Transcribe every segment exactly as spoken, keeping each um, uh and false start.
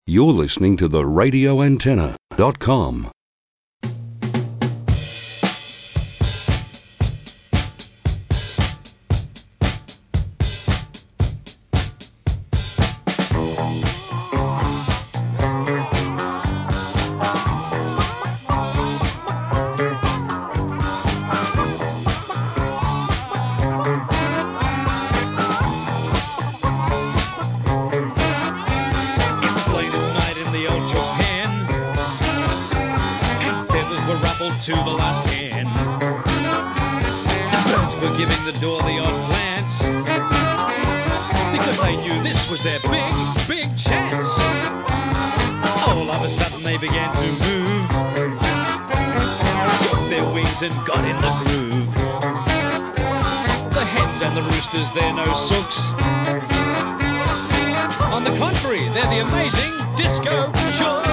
You're listening to the radio antenna dot com. To the last can. The birds were giving the door the odd glance because they knew this was their big, big chance. All of a sudden they began to move, shook their wings and got in the groove. The hens and the roosters, they're no sooks. On the contrary, they're the amazing disco chooks.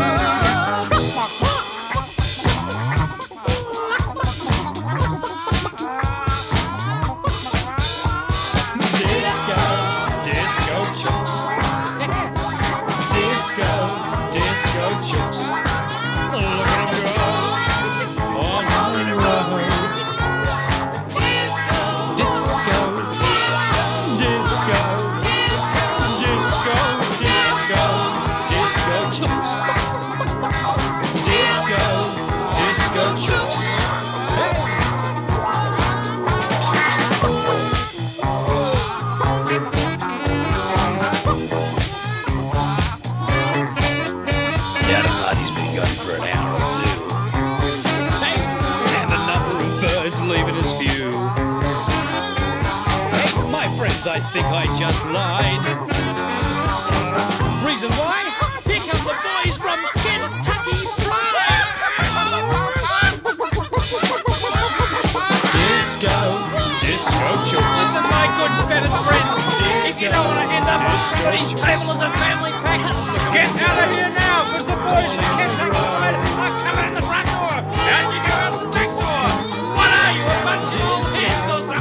I think I just lied. Reason why? Here come the boys from Kentucky Fried. Disco, disco chooks. Listen, my good feathered friends. Disco, if you don't want to end up on somebody's table as a family pack, get out of here now, because the boys from Kentucky Fried are coming in the front door. Out you go out the back door. What are you, a bunch of old kids or something?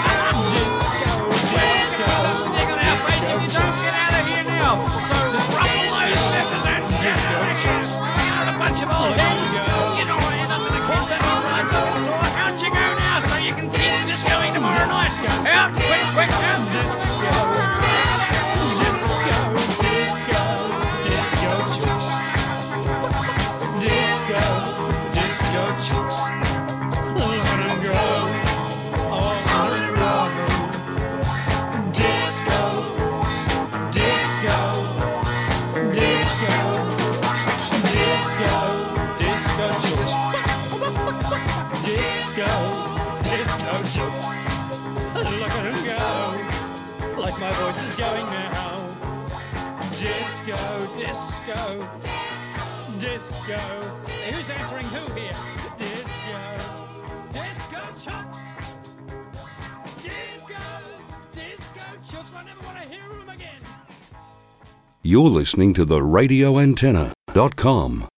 My voice is going now. Disco, disco, disco. Hey, who's answering who here? Disco, disco chooks. Disco, disco chooks. I never want to hear them again. You're listening to the radio antenna dot com.